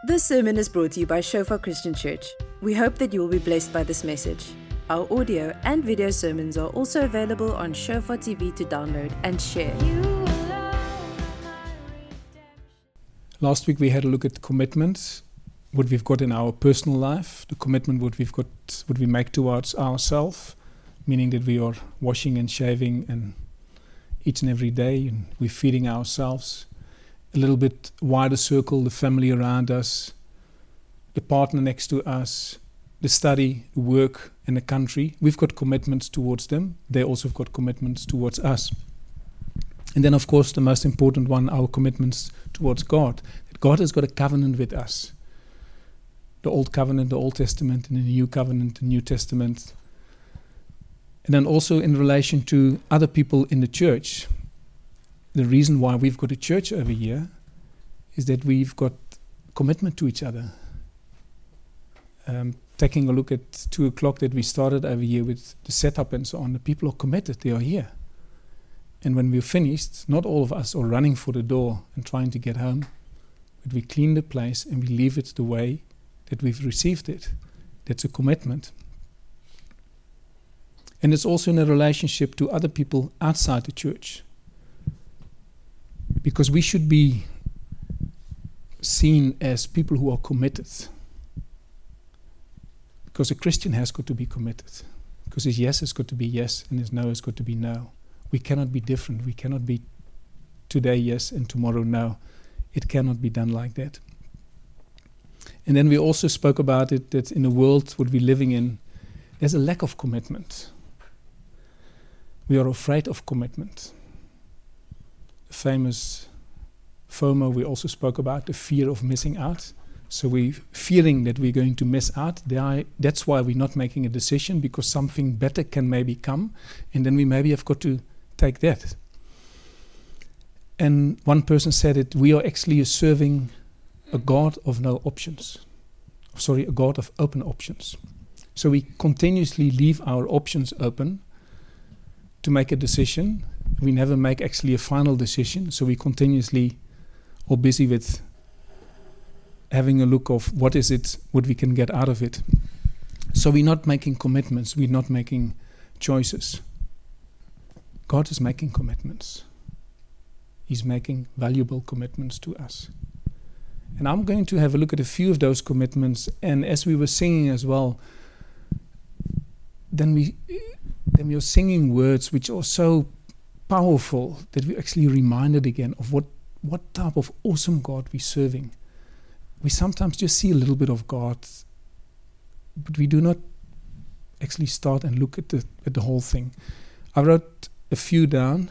This sermon is brought to you by Shofar Christian Church. We hope that you will be blessed by this message. Our audio and video sermons are also available on Shofar TV to download and share. Last week we had a look at commitments, what we've got in our personal life, the commitment what we make towards ourselves, meaning that we are washing and shaving and each and every day, and we're feeding ourselves. A little bit wider circle, the family around us, the partner next to us, the study, the work, and the country. We've got commitments towards them. They also have got commitments towards us. And then, of course, the most important one, our commitments towards God. That God has got a covenant with us. The Old Covenant, the Old Testament, and the New Covenant, the New Testament. And then also in relation to other people in the church. The reason why we've got a church over here is that we've got commitment to each other. Taking a look at 2 o'clock that we started over here with the setup and so on, the people are committed, they are here. And when we're finished, not all of us are running for the door and trying to get home, but we clean the place and we leave it the way that we've received it. That's a commitment. And it's also in a relationship to other people outside the church. Because we should be seen as people who are committed. Because a Christian has got to be committed. Because his yes has got to be yes and his no has got to be no. We cannot be different. We cannot be today yes and tomorrow no. It cannot be done like that. And then we also spoke about it that in the world what we're living in, there's a lack of commitment. We are afraid of commitment. The famous FOMO we also spoke about, the fear of missing out. So we're fearing that we're going to miss out. That's why we're not making a decision, because something better can maybe come, and then we maybe have got to take that. And one person said it, we are actually serving a God of no options. A God of open options. So we continuously leave our options open to make a decision. We never make actually a final decision, so we continuously are busy with having a look of what is it, what we can get out of it. So we're not making commitments, we're not making choices. God is making commitments. He's making valuable commitments to us. And I'm going to have a look at a few of those commitments, and as we were singing as well, then we are singing words which are so powerful that we're actually reminded again of what type of awesome God we're serving. We sometimes just see a little bit of God, but we do not actually start and look at the whole thing. I wrote a few down.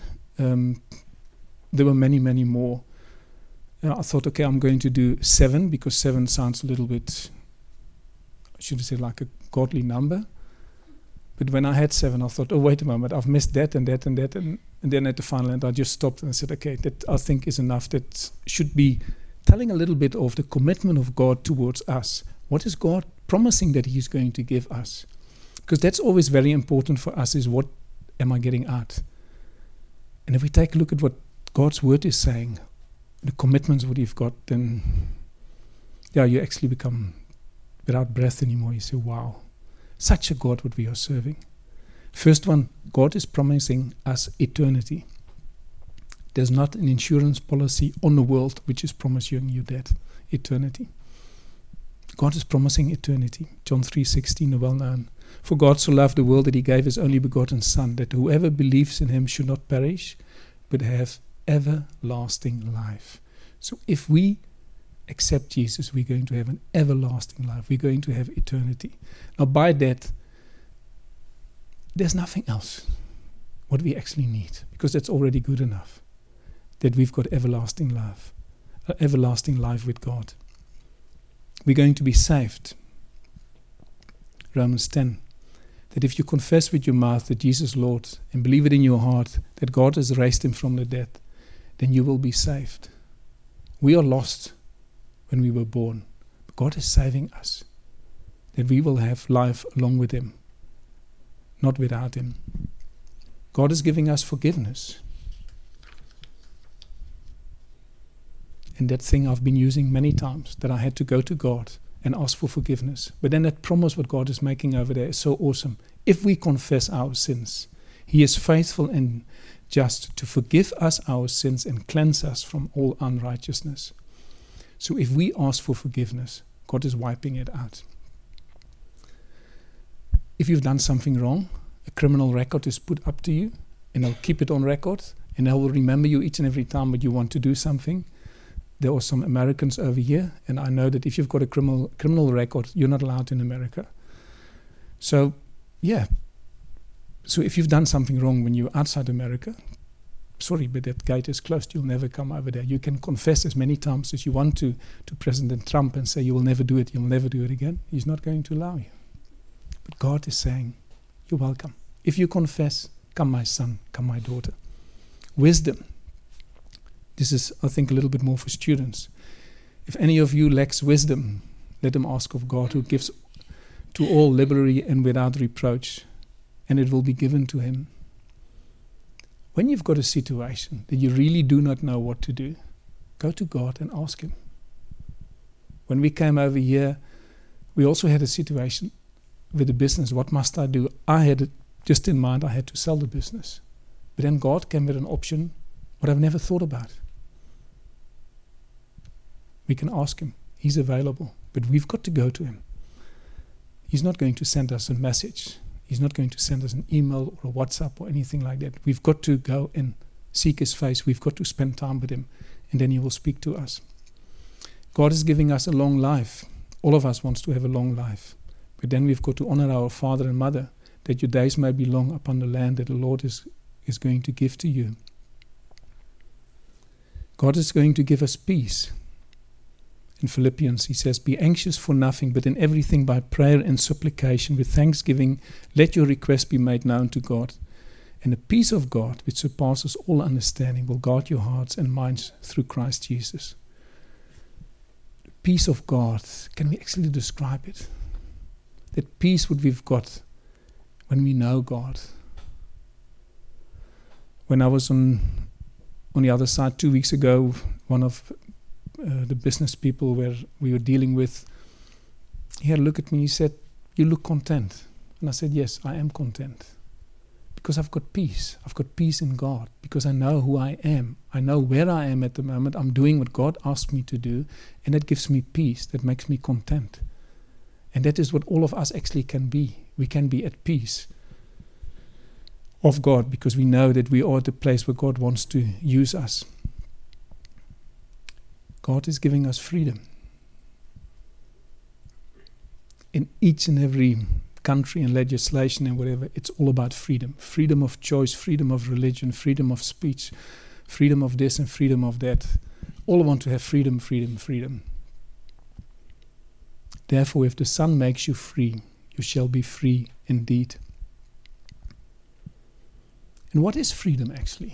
There were many, many more. I thought, okay, I'm going to do 7, because 7 sounds a little bit, I should say, like a godly number. But when I had 7, I thought, oh, wait a moment, I've missed that and that and that. And then at the final end, I just stopped and I said, okay, that I think is enough. That should be telling a little bit of the commitment of God towards us. What is God promising that He's going to give us? Because that's always very important for us, is what am I getting out? And if we take a look at what God's Word is saying, the commitments what you've got, then you actually become without breath anymore. You say, wow. Such a God what we are serving. First one, God is promising us eternity. There's not an insurance policy on the world which is promising you that eternity. God is promising eternity. John 3:16, the well-known. For God so loved the world that He gave His only begotten Son, that whoever believes in Him should not perish, but have everlasting life. So if we accept Jesus, we're going to have an everlasting life. We're going to have eternity. Now by that, there's nothing else what we actually need, because that's already good enough, that we've got everlasting life with God. We're going to be saved. Romans 10, that if you confess with your mouth that Jesus is Lord and believe it in your heart that God has raised Him from the dead, then you will be saved. We are lost when we were born. But God is saving us, that we will have life along with Him, not without Him. God is giving us forgiveness. And that thing I've been using many times, that I had to go to God and ask for forgiveness. But then that promise what God is making over there is so awesome. If we confess our sins, He is faithful and just to forgive us our sins and cleanse us from all unrighteousness. So if we ask for forgiveness, God is wiping it out. If you've done something wrong, a criminal record is put up to you, and they'll keep it on record, and they will remember you each and every time that you want to do something. There are some Americans over here, and I know that if you've got a criminal record, you're not allowed in America. So, yeah. So if you've done something wrong when you're outside America, sorry, but that gate is closed. You'll never come over there. You can confess as many times as you want to President Trump and say you will never do it, you'll never do it again. He's not going to allow you. But God is saying, you're welcome. If you confess, come my son, come my daughter. Wisdom. This is, I think, a little bit more for students. If any of you lacks wisdom, let them ask of God, who gives to all liberally and without reproach, and it will be given to him. When you've got a situation that you really do not know what to do, go to God and ask him. When we came over here, we also had a situation with the business. What must I do? I had it just in mind, I had to sell the business. But then God came with an option, what I've never thought about. We can ask him. He's available. But we've got to go to him. He's not going to send us a message. He's not going to send us an email or a WhatsApp or anything like that. We've got to go and seek his face. We've got to spend time with him. And then he will speak to us. God is giving us a long life. All of us wants to have a long life. But then we've got to honor our father and mother, that your days may be long upon the land that the Lord is going to give to you. God is going to give us peace. In Philippians, he says, be anxious for nothing, but in everything by prayer and supplication with thanksgiving, let your requests be made known to God. And the peace of God, which surpasses all understanding, will guard your hearts and minds through Christ Jesus. The peace of God, can we actually describe it? That peace what we've got when we know God. When I was on the other side 2 weeks ago, one of the business people where we were dealing with, he had a look at me, he said, you look content. And I said, yes, I am content. Because I've got peace. I've got peace in God. Because I know who I am. I know where I am at the moment. I'm doing what God asked me to do. And that gives me peace. That makes me content. And that is what all of us actually can be. We can be at peace of God because we know that we are at the place where God wants to use us. God is giving us freedom. In each and every country and legislation and whatever, it's all about freedom. Freedom of choice, freedom of religion, freedom of speech, freedom of this and freedom of that. All want to have freedom, freedom, freedom. Therefore, if the Son makes you free, you shall be free indeed. And what is freedom actually?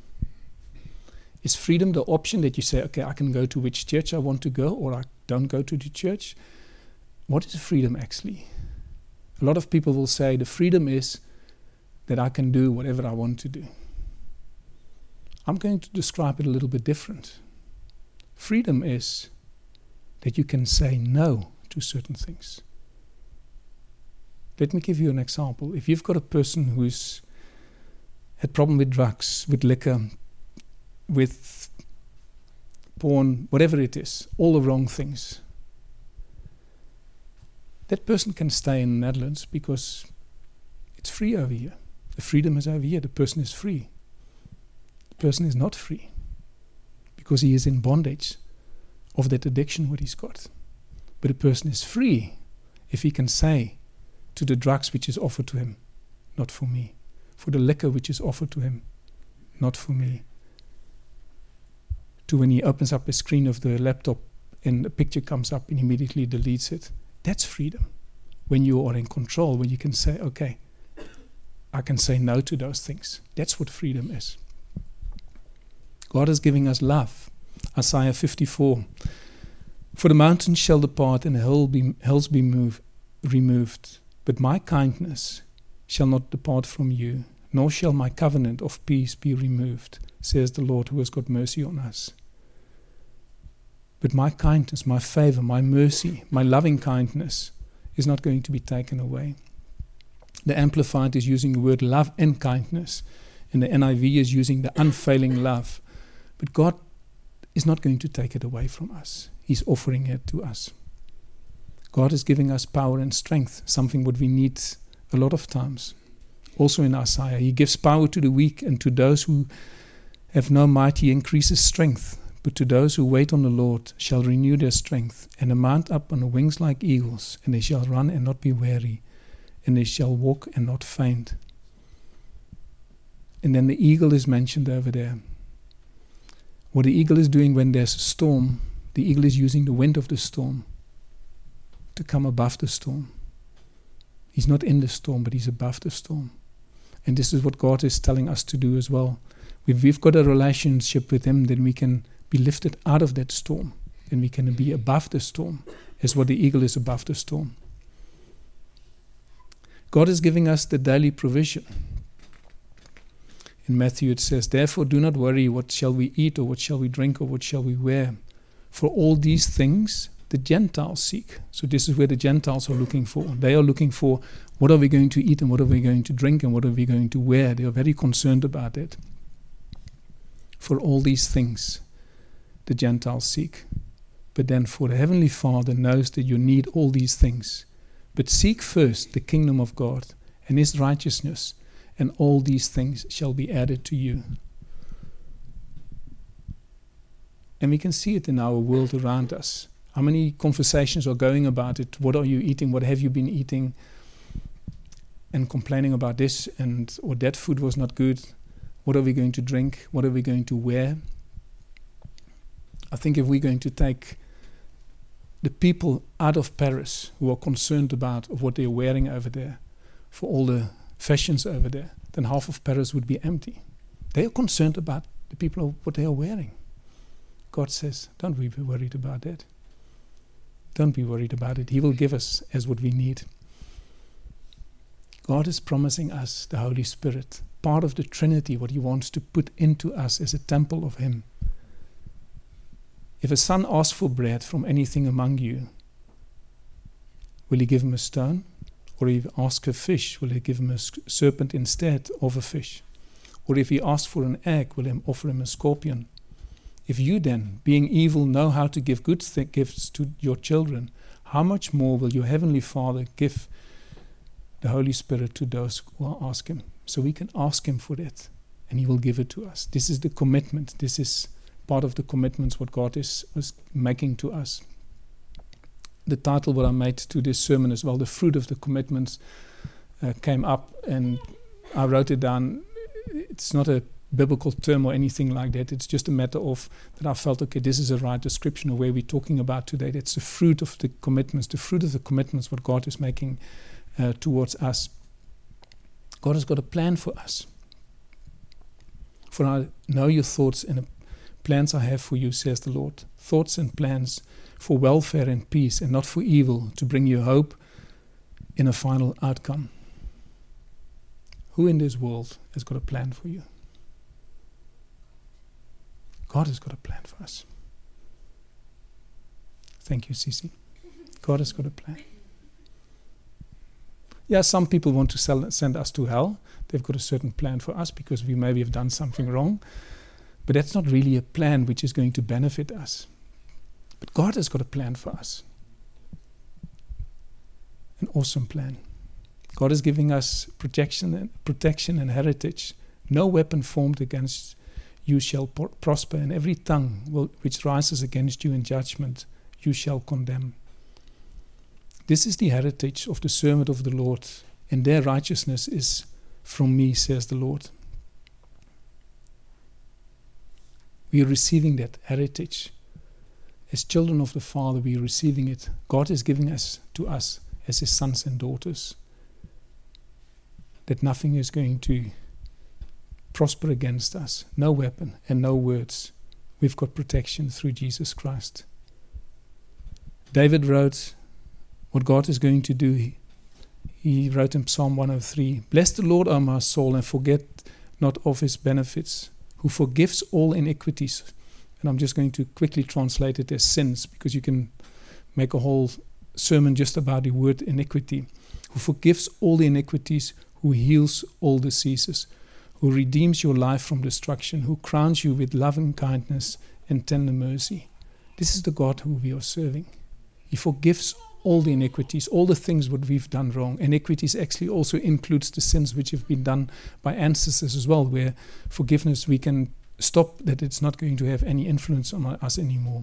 Is freedom the option that you say, okay, I can go to which church I want to go, or I don't go to the church? What is freedom actually? A lot of people will say the freedom is that I can do whatever I want to do. I'm going to describe it a little bit different. Freedom is that you can say no to certain things. Let me give you an example. If you've got a person who's had problem with drugs, with liquor, with porn, whatever it is, all the wrong things, that person can stay in the Netherlands because it's free over here. The freedom is over here. The person is free. The person is not free because he is in bondage of that addiction what he's got. But a person is free if he can say to the drugs which is offered to him, not for me. For the liquor which is offered to him, not for me. To when he opens up a screen of the laptop and a picture comes up and immediately deletes it. That's freedom. When you are in control, when you can say, okay, I can say no to those things. That's what freedom is. God is giving us love. Isaiah 54. For the mountains shall depart and the hills be removed, but my kindness shall not depart from you, nor shall my covenant of peace be removed, says the Lord who has got mercy on us. But my kindness, my favor, my mercy, my loving kindness is not going to be taken away. The Amplified is using the word love and kindness, and the NIV is using the unfailing love. But God is not going to take it away from us. He's offering it to us. God is giving us power and strength, something what we need a lot of times. Also in Isaiah, He gives power to the weak, and to those who have no might He increases strength. But to those who wait on the Lord shall renew their strength, and mount up on wings like eagles, and they shall run and not be weary, and they shall walk and not faint. And then the eagle is mentioned over there. What the eagle is doing when there's a storm, the eagle is using the wind of the storm to come above the storm. He's not in the storm, but he's above the storm. And this is what God is telling us to do as well. If we've got a relationship with Him, then we can be lifted out of that storm, and we can be above the storm, as what the eagle is above the storm. God is giving us the daily provision. In Matthew it says, "Therefore do not worry, what shall we eat, or what shall we drink, or what shall we wear? For all these things the Gentiles seek." So this is where the Gentiles are looking for. They are looking for, what are we going to eat, and what are we going to drink, and what are we going to wear? They are very concerned about it. For all these things the Gentiles seek. But then for the Heavenly Father knows that you need all these things. But seek first the kingdom of God and His righteousness, and all these things shall be added to you. And we can see it in our world around us. How many conversations are going about it? What are you eating? What have you been eating? And complaining about this or that food was not good. What are we going to drink? What are we going to wear? I think if we're going to take the people out of Paris who are concerned about what they're wearing over there, for all the fashions over there, then half of Paris would be empty. They are concerned about the people, what they are wearing. God says, don't be worried about that. Don't be worried about it. He will give us as what we need. God is promising us the Holy Spirit, part of the Trinity, what He wants to put into us as a temple of Him. If a son asks for bread from anything among you, will He give him a stone? Or if he asks a fish, will He give him a serpent instead of a fish? Or if he asks for an egg, will He offer him a scorpion? If you then, being evil, know how to give good gifts to your children, how much more will your Heavenly Father give the Holy Spirit to those who ask Him? So we can ask Him for that, and He will give it to us. This is the commitment. This is part of the commitments what God is making to us. The title what I made to this sermon as well, the fruit of the commitments, came up, and I wrote it down. It's not a biblical term or anything like that. It's just a matter of that I felt, okay, this is a right description of where we're talking about today. That's the fruit of the commitments, what God is making towards us. God has got a plan for us. For I know your thoughts and plans I have for you, says the Lord. Thoughts and plans for welfare and peace, and not for evil, to bring you hope in a final outcome. Who in this world has got a plan for you? God has got a plan for us. Thank you, Cici. God has got a plan. Yeah, some people want to send us to hell. They've got a certain plan for us because we maybe have done something wrong. But that's not really a plan which is going to benefit us. But God has got a plan for us. An awesome plan. God is giving us protection and heritage. No weapon formed against you shall prosper, and every tongue which rises against you in judgment you shall condemn. This is the heritage of the servant of the Lord, and their righteousness is from me, says the Lord. We are receiving that heritage. As children of the Father, we are receiving it. God is giving us to us as His sons and daughters. That nothing is going to prosper against us. No weapon and no words. We've got protection through Jesus Christ. David wrote what God is going to do. He wrote in Psalm 103, "Bless the Lord, O my soul, and forget not of His benefits, who forgives all iniquities, And I'm just going to quickly translate it as sins, because you can make a whole sermon just about the word iniquity. Who forgives all the iniquities, who heals all diseases, who redeems your life from destruction, who crowns you with loving kindness and tender mercy. This is the God who we are serving. He forgives all the iniquities, all the things what we've done wrong. Iniquities actually also includes the sins which have been done by ancestors as well, where forgiveness we can stop that it's not going to have any influence on us anymore.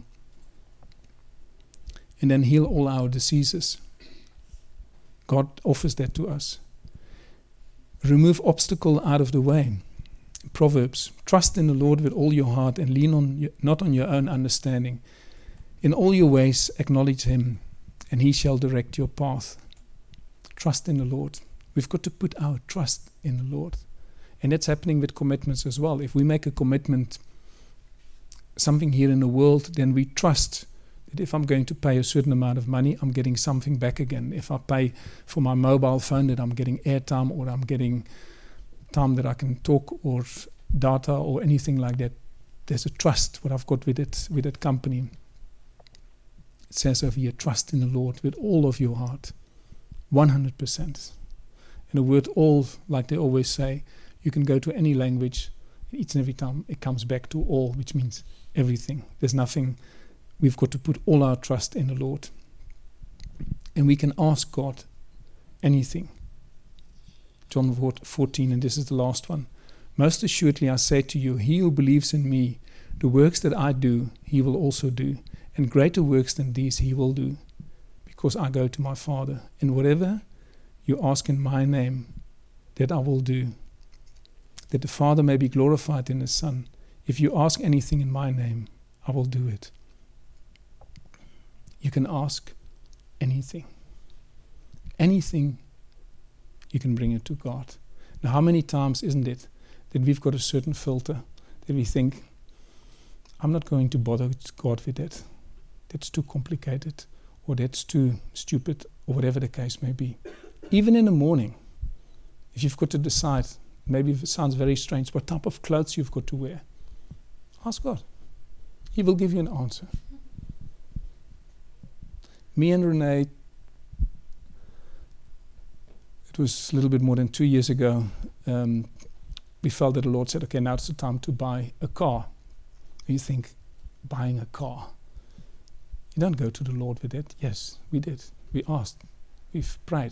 And then heal all our diseases. God offers that to us. Remove obstacle out of the way. Proverbs, trust in the Lord with all your heart and lean not on your own understanding. In all your ways acknowledge Him, and He shall direct your path. Trust in the Lord. We've got to put our trust in the Lord. And that's happening with commitments as well. If we make a commitment, something here in the world, then we trust that if I'm going to pay a certain amount of money, I'm getting something back again. If I pay for my mobile phone, that I'm getting airtime, or I'm getting time that I can talk, or data, or anything like that. There's a trust what I've got with that company. It says over here, trust in the Lord with all of your heart, 100%. And the word all, like they always say, you can go to any language, each and every time it comes back to all, which means everything. There's nothing. We've got to put all our trust in the Lord. And we can ask God anything. John 14, and this is the last one. Most assuredly I say to you, he who believes in me, the works that I do, he will also do. And greater works than these he will do, because I go to my Father. And whatever you ask in my name, that I will do, that the Father may be glorified in the Son. If you ask anything in my name, I will do it. You can ask anything. Anything, you can bring it to God. Now, how many times isn't it that we've got a certain filter that we think, I'm not going to bother God with that. That's too complicated, or that's too stupid, or whatever the case may be. Even in the morning, if you've got to decide, maybe if it sounds very strange, what type of clothes you've got to wear, ask God. He will give you an answer. Me and Renee, it was a little bit more than 2 years ago, we felt that the Lord said, okay, now it's the time to buy a car. And you think, buying a car? You don't go to the Lord with it. Yes, we did. We asked. We've prayed.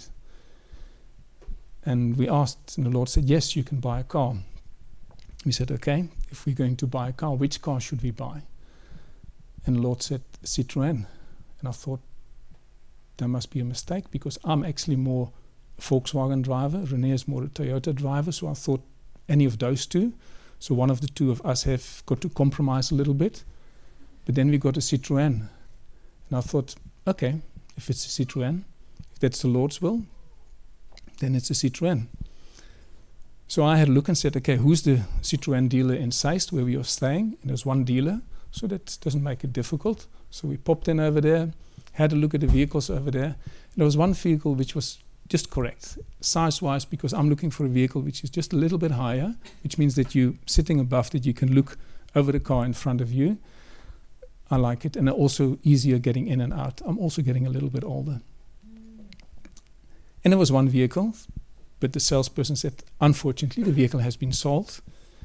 And we asked, and the Lord said, yes, you can buy a car. We said, okay, if we're going to buy a car, which car should we buy? And the Lord said, Citroën. And I thought, there must be a mistake, because I'm actually more a Volkswagen driver. Renee is more a Toyota driver. So I thought any of those two. So one of the two of us have got to compromise a little bit. But then we got a Citroën. And I thought, okay, if it's a Citroën, if that's the Lord's will, then it's a Citroën. So I had a look and said, okay, who's the Citroën dealer in Zeist where we are staying? And there's one dealer, so that doesn't make it difficult. So we popped in over there, had a look at the vehicles over there. And there was one vehicle which was just correct, size-wise, because I'm looking for a vehicle which is just a little bit higher, which means that you sitting above that you can look over the car in front of you. I like it, and also easier getting in and out. I'm also getting a little bit older. And there was one vehicle, but the salesperson said, unfortunately, the vehicle has been sold,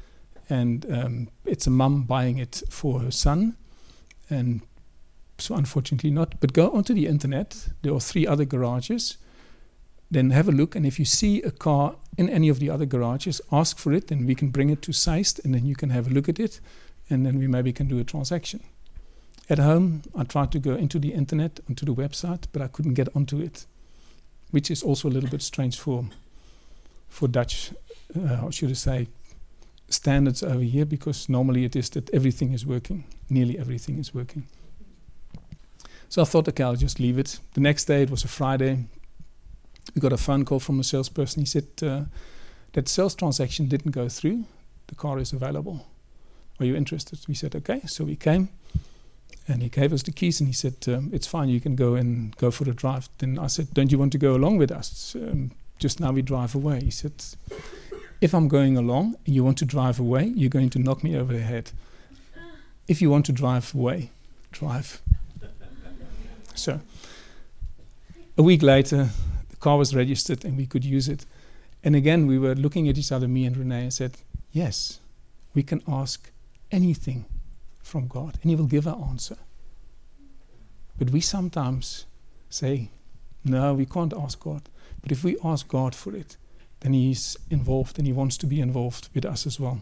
and it's a mum buying it for her son, and so unfortunately not. But go onto the internet, there are 3 other garages, then have a look, and if you see a car in any of the other garages, ask for it, and we can bring it to Zeist, and then you can have a look at it, and then we maybe can do a transaction. At home, I tried to go into the internet, onto the website, but I couldn't get onto it, which is also a little bit strange for Dutch, how should I say, standards over here, because normally it is that everything is working, nearly everything is working. So I thought, okay, I'll just leave it. The next day, it was a Friday, we got a phone call from a salesperson. He said, that sales transaction didn't go through, the car is available. Are you interested? We said, okay, so we came. And he gave us the keys, and he said, it's fine, you can go for a drive. Then I said, don't you want to go along with us? Just now we drive away. He said, if I'm going along and you want to drive away, you're going to knock me over the head. if you want to drive away, drive. So a week later, the car was registered and we could use it. And again, we were looking at each other, me and Renee, and said, yes, we can ask anything from God and He will give our answer. But we sometimes say, no, we can't ask God. But if we ask God for it, then He's involved and He wants to be involved with us as well.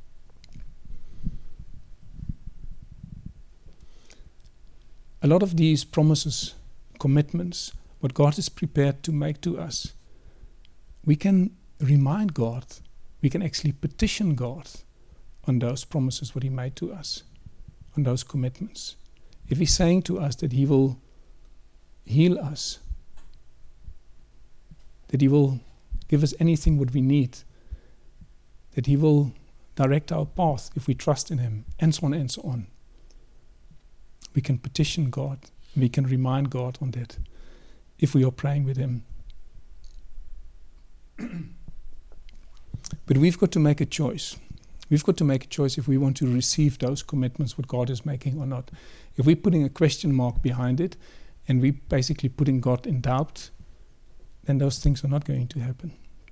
A lot of these promises, commitments, what God is prepared to make to us, we can remind God, we can actually petition God on those promises what He made to us, on those commitments. If He's saying to us that He will heal us, that He will give us anything what we need, that He will direct our path if we trust in Him, and so on and so on. We can petition God, we can remind God on that if we are praying with Him. But we've got to make a choice. We've got to make a choice if we want to receive those commitments what God is making or not. If we're putting a question mark behind it and we're basically putting God in doubt, then those things are not going to happen.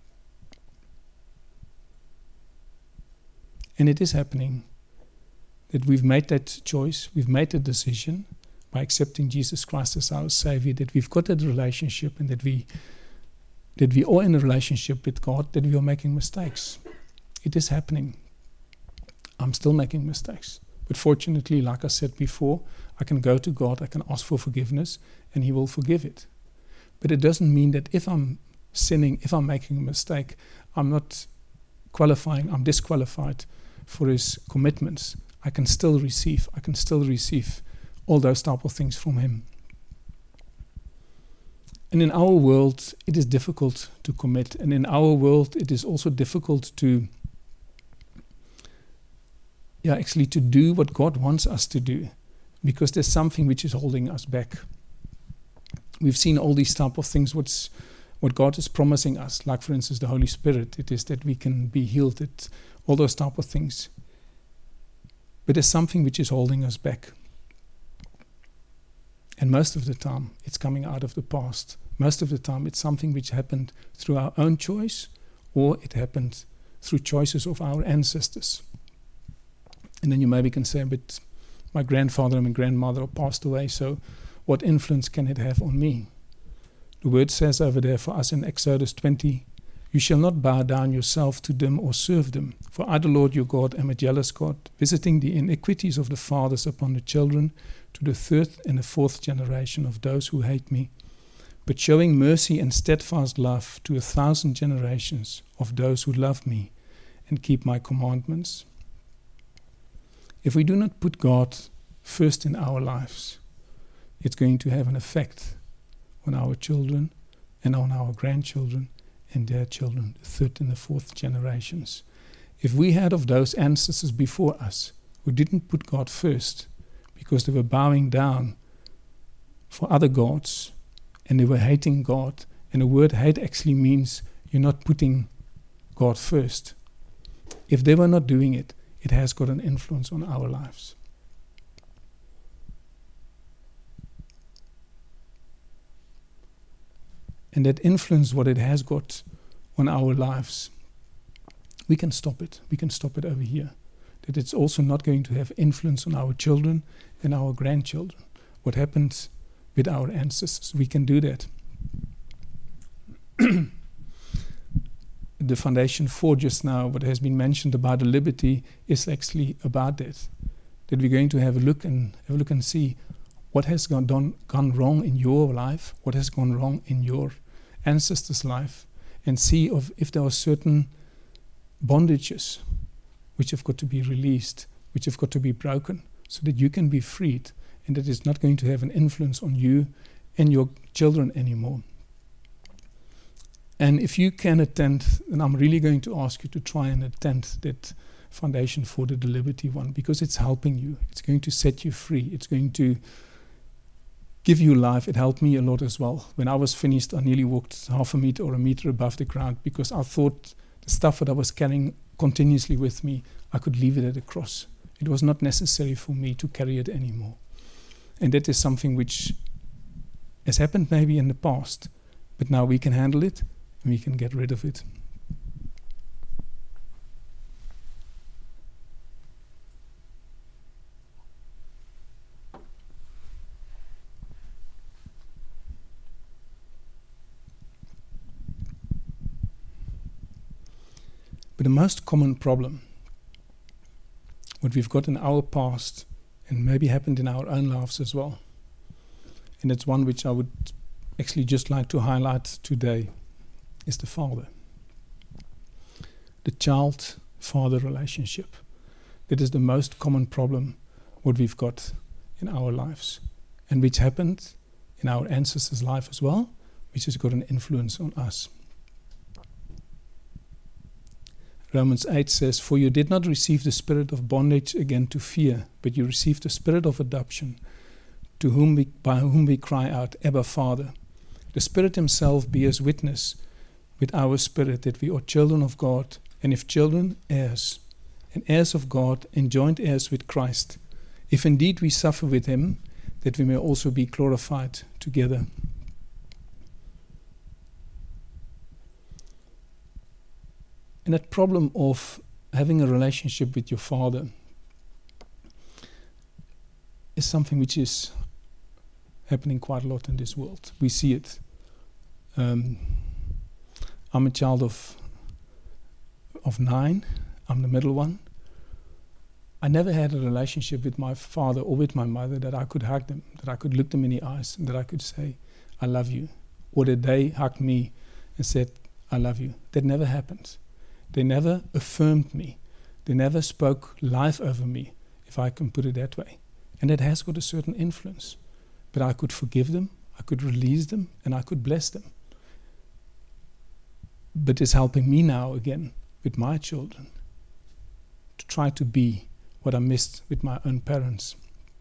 And it is happening that we've made that choice, we've made the decision by accepting Jesus Christ as our Savior, that we've got that relationship and that we are in a relationship with God, that we are making mistakes. It is happening. I'm still making mistakes. But fortunately, like I said before, I can go to God, I can ask for forgiveness, and He will forgive it. But it doesn't mean that if I'm sinning, if I'm making a mistake, I'm not qualifying, I'm disqualified for His commitments. I can still receive all those type of things from Him. And in our world, it is difficult to commit. And in our world, it is also difficult to actually to do what God wants us to do, because there's something which is holding us back. We've seen all these type of things, what God is promising us, like for instance the Holy Spirit. It is that we can be healed, all those type of things. But there's something which is holding us back. And most of the time, it's coming out of the past. Most of the time, it's something which happened through our own choice, or it happened through choices of our ancestors. And then you maybe can say, but my grandfather and my grandmother passed away, so what influence can it have on me? The word says over there for us in Exodus 20, you shall not bow down yourself to them or serve them. For I, the Lord your God, am a jealous God, visiting the iniquities of the fathers upon the children, to the third and the fourth generation of those who hate me, but showing mercy and steadfast love to 1,000 generations of those who love me and keep my commandments. If we do not put God first in our lives, it's going to have an effect on our children and on our grandchildren and their children, the third and the fourth generations. If we had of those ancestors before us who didn't put God first because they were bowing down for other gods and they were hating God, and the word hate actually means you're not putting God first. If they were not doing it, it has got an influence on our lives. And that influence, what it has got on our lives, we can stop it. We can stop it over here. That it's also not going to have influence on our children and our grandchildren. What happened with our ancestors, we can do that. The foundation for just now, what has been mentioned about the liberty, is actually about that. That we're going to have a look and see what has gone wrong in your life, what has gone wrong in your ancestors' life, and see if there are certain bondages which have got to be released, which have got to be broken, so that you can be freed, and that it's not going to have an influence on you and your children anymore. And if you can attend, then I'm really going to ask you to try and attend that foundation for the liberty one, because it's helping you. It's going to set you free. It's going to give you life. It helped me a lot as well. When I was finished, I nearly walked half a meter or a meter above the ground, because I thought the stuff that I was carrying continuously with me, I could leave it at the cross. It was not necessary for me to carry it anymore. And that is something which has happened maybe in the past, but now we can handle it and we can get rid of it. But the most common problem, what we've got in our past and maybe happened in our own lives as well, and it's one which I would actually just like to highlight today, is the father. The child-father relationship. That is the most common problem what we've got in our lives, and which happened in our ancestors' life as well, which has got an influence on us. Romans 8 says, "For you did not receive the spirit of bondage again to fear, but you received the spirit of adoption, by whom we cry out, Abba, Father. The Spirit himself bears witness with our spirit that we are children of God, and if children, heirs, and heirs of God, and joint heirs with Christ, if indeed we suffer with him, that we may also be glorified together." And that problem of having a relationship with your father is something which is happening quite a lot in this world. We see it. I'm a child of 9. I'm the middle one. I never had a relationship with my father or with my mother that I could hug them, that I could look them in the eyes, and that I could say, "I love you," or that they hugged me and said, "I love you." That never happened. They never affirmed me. They never spoke life over me, if I can put it that way. And that has got a certain influence. But I could forgive them, I could release them, and I could bless them. But it's helping me now again with my children to try to be what I missed with my own parents.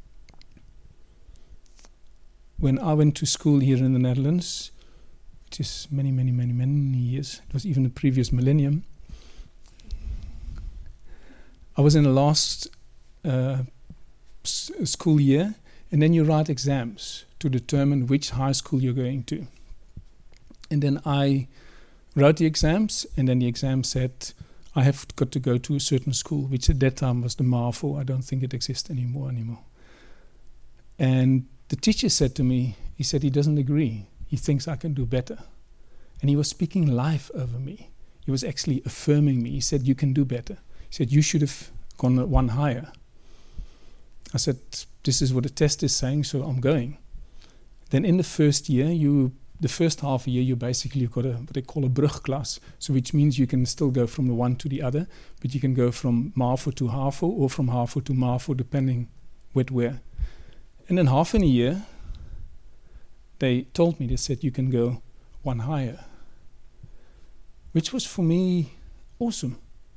When I went to school here in the Netherlands, which is many years, it was even the previous millennium, I was in the last school year, and then you write exams to determine which high school you're going to. And then I wrote the exams, and then the exam said I have got to go to a certain school, which at that time was the MAVO. I don't think it exists anymore. And the teacher said to me, he said he doesn't agree. He thinks I can do better. And he was speaking life over me. He was actually affirming me. He said, "You can do better." He said, "You should have gone one higher." I said, "This is what the test is saying, so I'm going." Then in the first year, the first half a year, you basically got what they call a brugklas, so which means you can still go from the one to the other, but you can go from MAVO to HAVO or from HAVO to MAVO, depending where. And then half in a year, they told me, they said, "You can go one higher," which was for me awesome.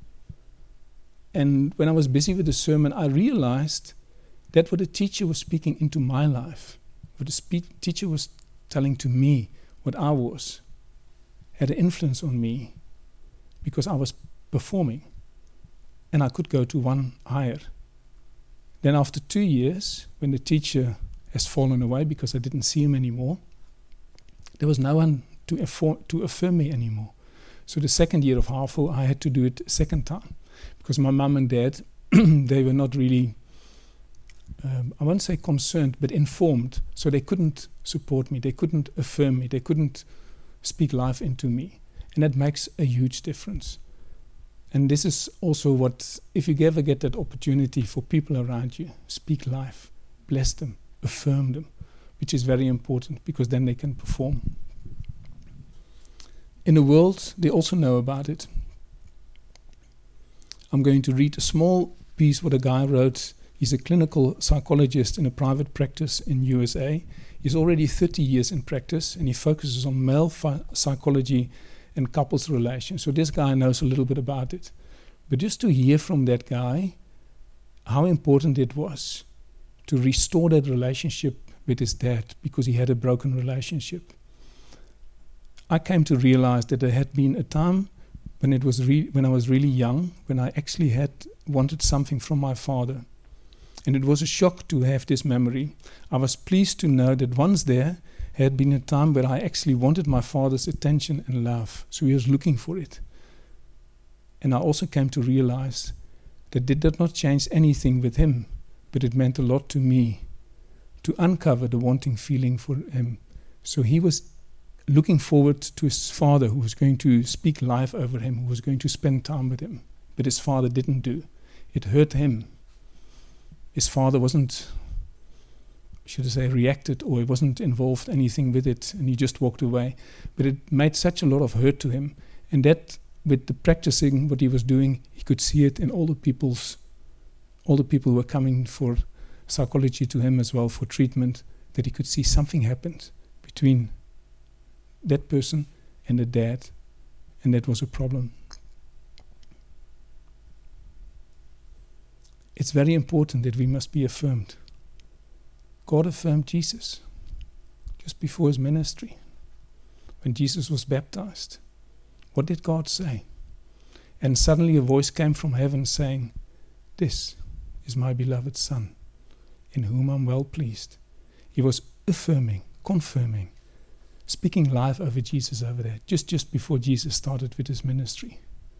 And when I was busy with the sermon, I realized that what the teacher was speaking into my life, what the teacher was telling to me what I was, had an influence on me because I was performing and I could go to one higher. Then after 2 years, when the teacher has fallen away because I didn't see him anymore, there was no one to affirm me anymore. So the second year of HAVO, I had to do it a second time because my mum and dad, they were not really, I won't say concerned, but informed. So they couldn't support me. They couldn't affirm me. They couldn't speak life into me. And that makes a huge difference. And this is also what, if you ever get that opportunity for people around you, speak life, bless them, affirm them, which is very important because then they can perform. In the world, they also know about it. I'm going to read a small piece what a guy wrote. He's a clinical psychologist in a private practice in USA. He's already 30 years in practice, and he focuses on male psychology and couples relations. So this guy knows a little bit about it. But just to hear from that guy how important it was to restore that relationship with his dad because he had a broken relationship. I came to realize that there had been a time when I was really young, when I actually had wanted something from my father. And it was a shock to have this memory. I was pleased to know that once there had been a time where I actually wanted my father's attention and love. So he was looking for it. And I also came to realize that it did not change anything with him, but it meant a lot to me to uncover the wanting feeling for him. So he was looking forward to his father, who was going to speak life over him, who was going to spend time with him. But his father didn't do. It hurt him. His father wasn't, should I say, reacted, or he wasn't involved anything with it, and he just walked away. But it made such a lot of hurt to him. And that, with the practicing what he was doing, he could see it in all the people who were coming for psychology to him as well, for treatment, that he could see something happened between that person and the dad, and that was a problem. It's very important that we must be affirmed. God affirmed Jesus just before his ministry. When Jesus was baptized, what did God say? And suddenly a voice came from heaven saying, "This is my beloved Son, in whom I'm well pleased." He was affirming, confirming, speaking life over Jesus over there, just before Jesus started with his ministry.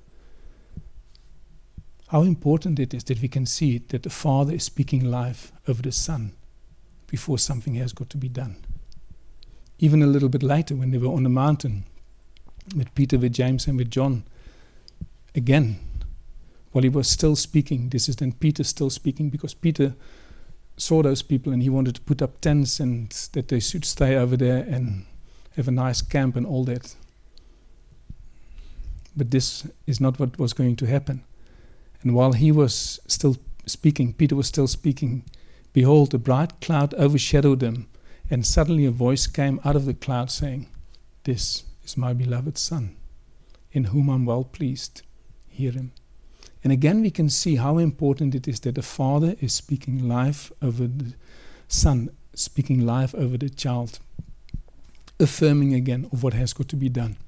How important it is that we can see it, that the Father is speaking life over the Son before something has got to be done. Even a little bit later, when they were on the mountain with Peter, with James, and with John, again, while he was still speaking, this is then Peter still speaking, because Peter saw those people and he wanted to put up tents and that they should stay over there and have a nice camp and all that. But this is not what was going to happen. And while he was still speaking, Peter was still speaking, behold, a bright cloud overshadowed them, and suddenly a voice came out of the cloud saying, "This is my beloved Son, in whom I'm well pleased. Hear him." And again we can see how important it is that the Father is speaking life over the Son, speaking life over the child, affirming again of what has got to be done.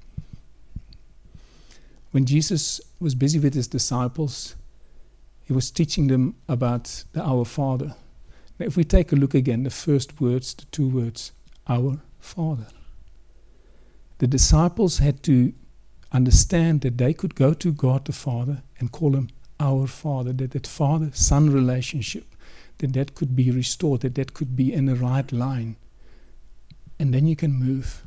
When Jesus was busy with his disciples, he was teaching them about the Our Father. Now, if we take a look again, the first words, the two words, Our Father. The disciples had to understand that they could go to God the Father and call him Our Father, that Father-Son relationship, that could be restored, that could be in the right line. And then you can move.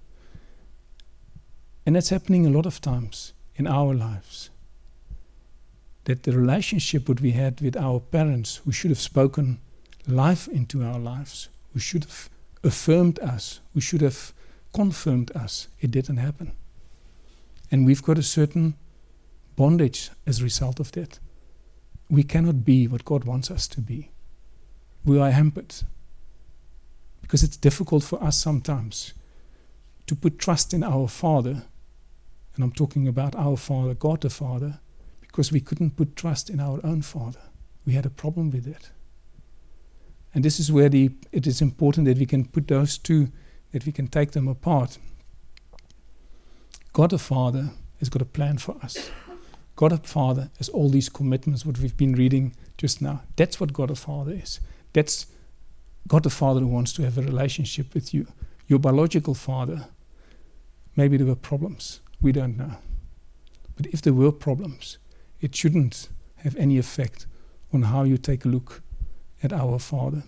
And that's happening a lot of times in our lives. That the relationship that we had with our parents, who should have spoken life into our lives, who should have affirmed us, who should have confirmed us, it didn't happen. And we've got a certain bondage as a result of that. We cannot be what God wants us to be. We are hampered. Because it's difficult for us sometimes to put trust in our Father. And I'm talking about our Father, God the Father, because we couldn't put trust in our own Father. We had a problem with it. And this is where it is important that we can put those two, that we can take them apart. God the Father has got a plan for us. God the Father has all these commitments, what we've been reading just now. That's what God the Father is. That's God the Father who wants to have a relationship with you. Your biological father, maybe there were problems. We don't know. But if there were problems, it shouldn't have any effect on how you take a look at our Father.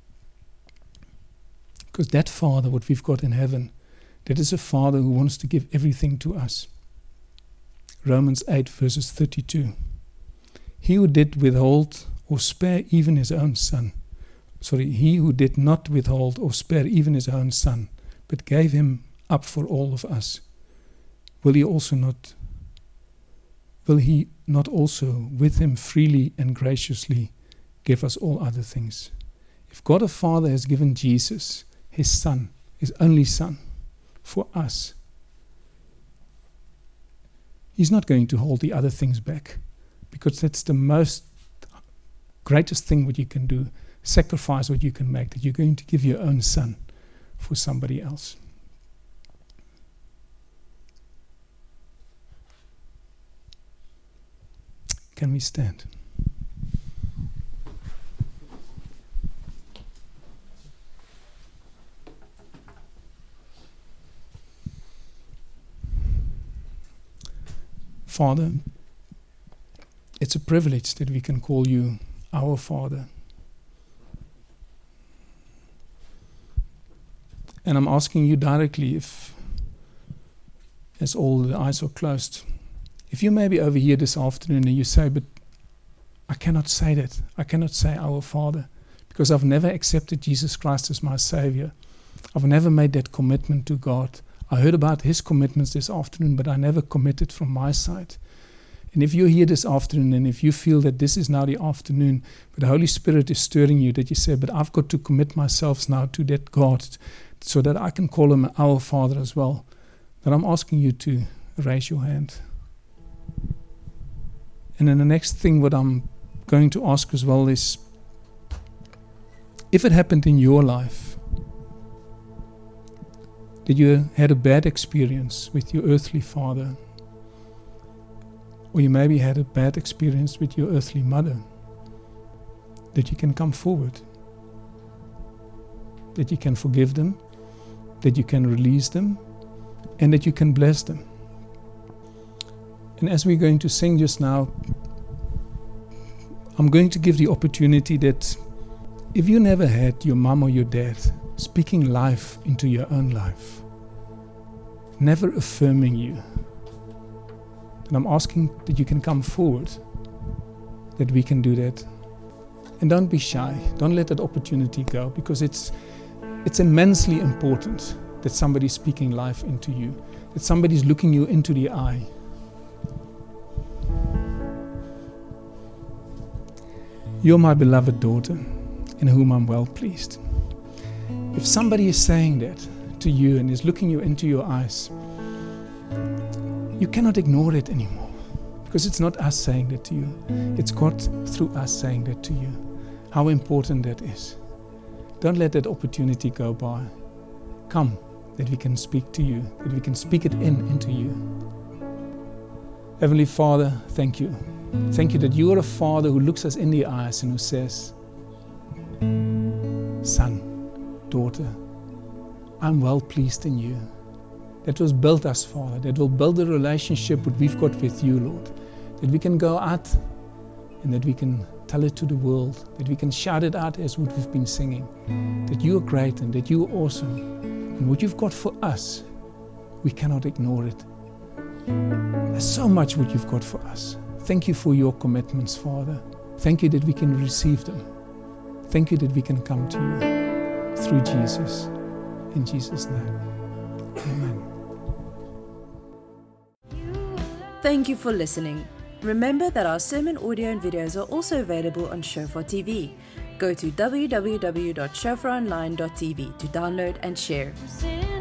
Because that Father, what we've got in heaven, that is a Father who wants to give everything to us. Romans 8 verses 32. He who did withhold or spare even his own son. He who did not withhold or spare even his own son, but gave him up for all of us, will he not also with him freely and graciously give us all other things? If God the Father has given Jesus, his Son, his only Son, for us, he's not going to hold the other things back, because that's the greatest thing what you can do, sacrifice what you can make, that you're going to give your own Son for somebody else. Can we stand? Father, it's a privilege that we can call you our Father. And I'm asking you directly, if, as all the eyes are closed, if you may be over here this afternoon and you say, but I cannot say that. I cannot say our Father because I've never accepted Jesus Christ as my Savior. I've never made that commitment to God. I heard about His commitments this afternoon, but I never committed from my side. And if you're here this afternoon and if you feel that this is now the afternoon, but the Holy Spirit is stirring you, that you say, but I've got to commit myself now to that God so that I can call Him our Father as well, then I'm asking you to raise your hand. And then the next thing what I'm going to ask as well is, if it happened in your life, that you had a bad experience with your earthly father, or you maybe had a bad experience with your earthly mother, that you can come forward, that you can forgive them, that you can release them, and that you can bless them. And as we're going to sing just now, I'm going to give the opportunity that if you never had your mom or your dad speaking life into your own life, never affirming you, and I'm asking that you can come forward, that we can do that. And don't be shy. Don't let that opportunity go, because it's immensely important that somebody's speaking life into you, that somebody's looking you into the eye. You're my beloved daughter, in whom I'm well pleased. If somebody is saying that to you and is looking you into your eyes, you cannot ignore it anymore, because it's not us saying that to you. It's God through us saying that to you. How important that is. Don't let that opportunity go by. Come, that we can speak to you, that we can speak it into you. Heavenly Father, thank you. Thank you that you are a Father who looks us in the eyes and who says, son, daughter, I'm well pleased in you. That will build us, Father. That will build the relationship that we've got with you, Lord. That we can go out and that we can tell it to the world. That we can shout it out as what we've been singing. That you are great and that you are awesome. And what you've got for us, we cannot ignore it. There's so much what you've got for us. Thank you for your commitments, Father. Thank you that we can receive them. Thank you that we can come to you through Jesus. In Jesus' name. Amen. Thank you for listening. Remember that our sermon audio and videos are also available on Shofar TV. Go to www.shofaronline.tv to download and share.